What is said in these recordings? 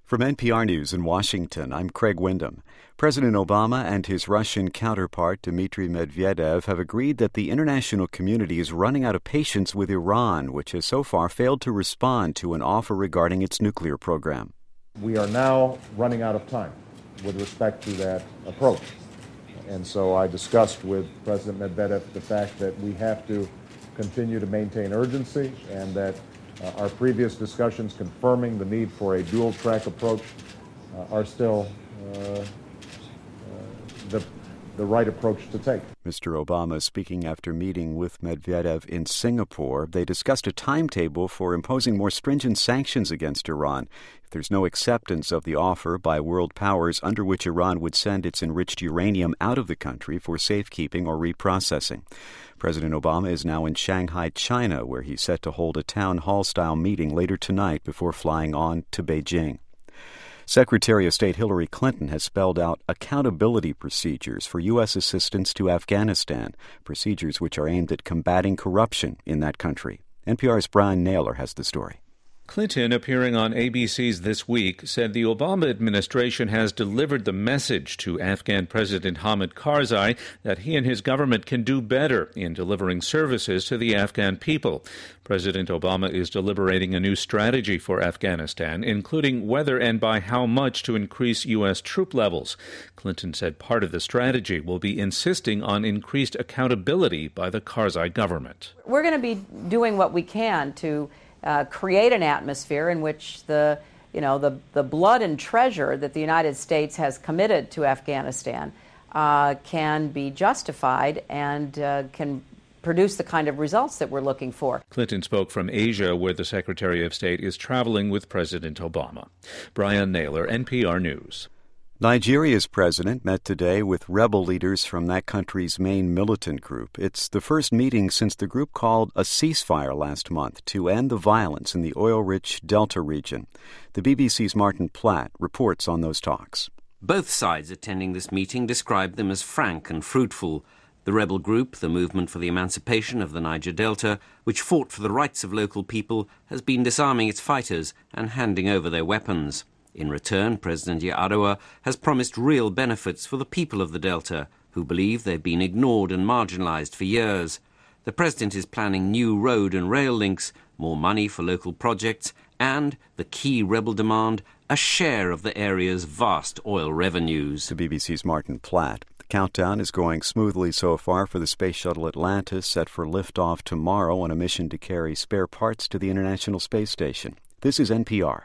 From NPR News in Washington, I'm Craig Windham. President Obama and his Russian counterpart, Dmitry Medvedev, have agreed that the international community is running out of patience with Iran, which has so far failed to respond to an offer regarding its nuclear program. We are now running out of time with respect to that approach. And so I discussed with President Medvedev the fact that we have to continue to maintain urgency and that our previous discussions confirming the need for a dual-track approach are still the right approach to take. Mr. Obama speaking after meeting with Medvedev in Singapore. They discussed a timetable for imposing more stringent sanctions against Iran if there's no acceptance of the offer by world powers under which Iran would send its enriched uranium out of the country for safekeeping or reprocessing. President Obama is now in Shanghai, China, where he's set to hold a town hall-style meeting later tonight before flying on to Beijing. Secretary of State Hillary Clinton has spelled out accountability procedures for U.S. assistance to Afghanistan, procedures which are aimed at combating corruption in that country. NPR's Brian Naylor has the story. Clinton, appearing on ABC's This Week, said the Obama administration has delivered the message to Afghan President Hamid Karzai that he and his government can do better in delivering services to the Afghan people. President Obama is deliberating a new strategy for Afghanistan, including whether and by how much to increase U.S. troop levels. Clinton said part of the strategy will be insisting on increased accountability by the Karzai government. We're going to be doing what we can to create an atmosphere in which the blood and treasure that the United States has committed to Afghanistan can be justified and can produce the kind of results that we're looking for. Clinton spoke from Asia, where the Secretary of State is traveling with President Obama. Brian Naylor, NPR News. Nigeria's president met today with rebel leaders from that country's main militant group. It's the first meeting since the group called a ceasefire last month to end the violence in the oil-rich Delta region. The BBC's Martin Platt reports on those talks. Both sides attending this meeting described them as frank and fruitful. The rebel group, the Movement for the Emancipation of the Niger Delta, which fought for the rights of local people, has been disarming its fighters and handing over their weapons. In return, President Yar'Adua has promised real benefits for the people of the Delta, who believe they've been ignored and marginalized for years. The president is planning new road and rail links, more money for local projects, and, the key rebel demand, a share of the area's vast oil revenues. The BBC's Martin Platt. The countdown is going smoothly so far for the Space Shuttle Atlantis, set for liftoff tomorrow on a mission to carry spare parts to the International Space Station. This is NPR.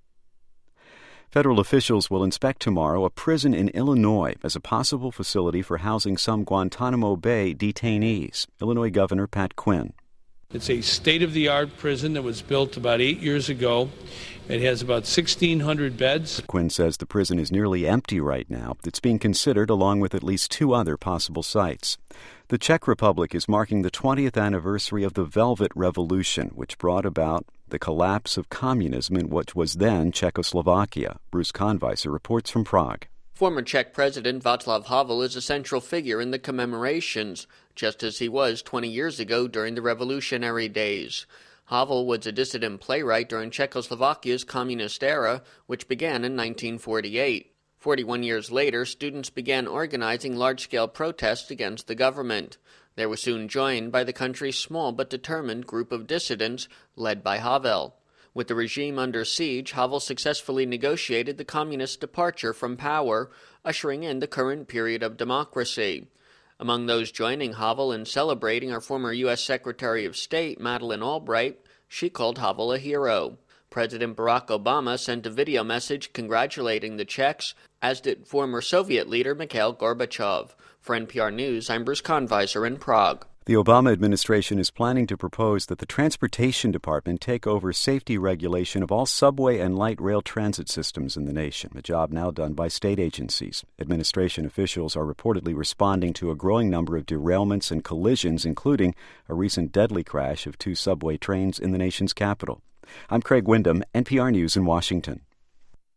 Federal officials will inspect tomorrow a prison in Illinois as a possible facility for housing some Guantanamo Bay detainees. Illinois Governor Pat Quinn. It's a state-of-the-art prison that was built about 8 years ago. It has about 1,600 beds. Quinn says the prison is nearly empty right now. It's being considered along with at least 2 other possible sites. The Czech Republic is marking the 20th anniversary of the Velvet Revolution, which brought about the collapse of communism in what was then Czechoslovakia. Bruce Kahnweiser reports from Prague. Former Czech President Václav Havel is a central figure in the commemorations, just as he was 20 years ago during the revolutionary days. Havel was a dissident playwright during Czechoslovakia's communist era, which began in 1948. 41 years later, students began organizing large-scale protests against the government. They were soon joined by the country's small but determined group of dissidents, led by Havel. With the regime under siege, Havel successfully negotiated the communist departure from power, ushering in the current period of democracy. Among those joining Havel in celebrating are former U.S. Secretary of State Madeleine Albright. She called Havel a hero. President Barack Obama sent a video message congratulating the Czechs, as did former Soviet leader Mikhail Gorbachev. For NPR News, I'm Bruce Kahnweiser in Prague. The Obama administration is planning to propose that the Transportation Department take over safety regulation of all subway and light rail transit systems in the nation, a job now done by state agencies. Administration officials are reportedly responding to a growing number of derailments and collisions, including a recent deadly crash of 2 subway trains in the nation's capital. I'm Craig Windham, NPR News in Washington.